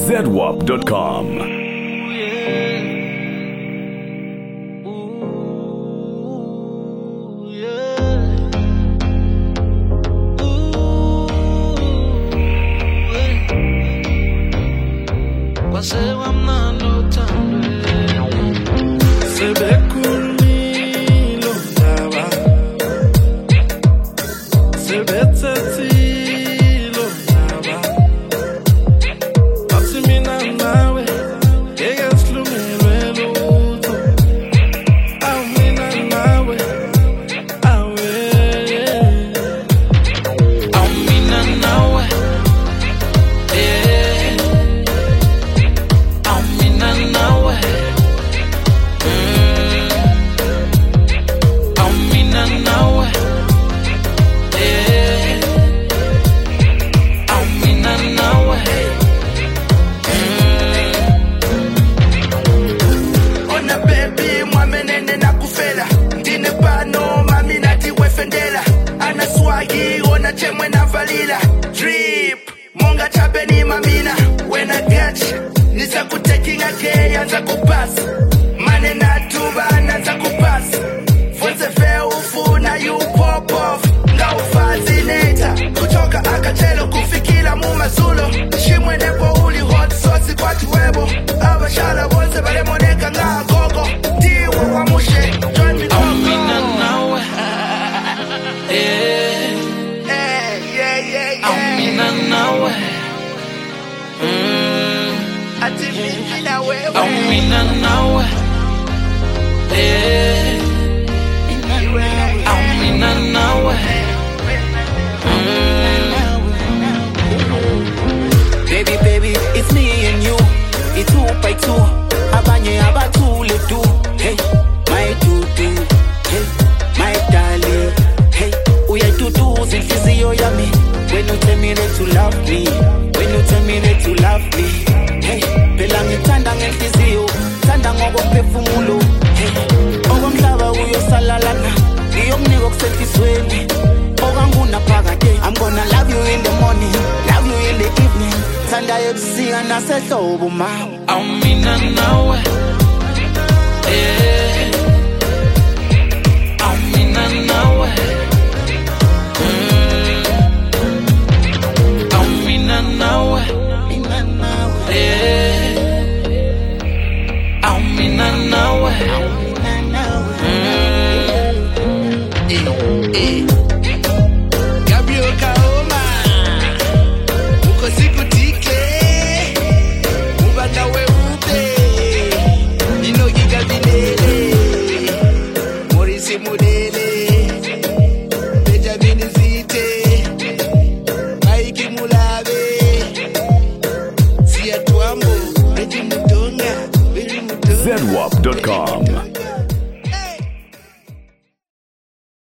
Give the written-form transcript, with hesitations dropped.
ZWAP.com. Baby, it's me and you. It's 2 by 2. Abanye abatu le do. Hey, my tutu. Hey, my darling. Hey, we are tutu since you yummy. When you tell me that you love me, when you tell me that you love me. Hey, belangi tanda ngelizio, tanda ngogo phefumulo. Hey, okomhlaba uyosalalana, ngiyomnika okusentisweni. Okanguna phakade, I'm gonna love you in the morning, love you in the evening. Tanda yebusika nasehlobo mama. Awumina nawe. Awumina nawe. Awumina nawe. Awumina nawe. Gabriel Kaoma uko siku tike ubanda we ube inogi gabinele Morisi Mudele Benjamin Zite Maiki Mulabe Sia Tuambo Beti Mudonga ZWAP.com.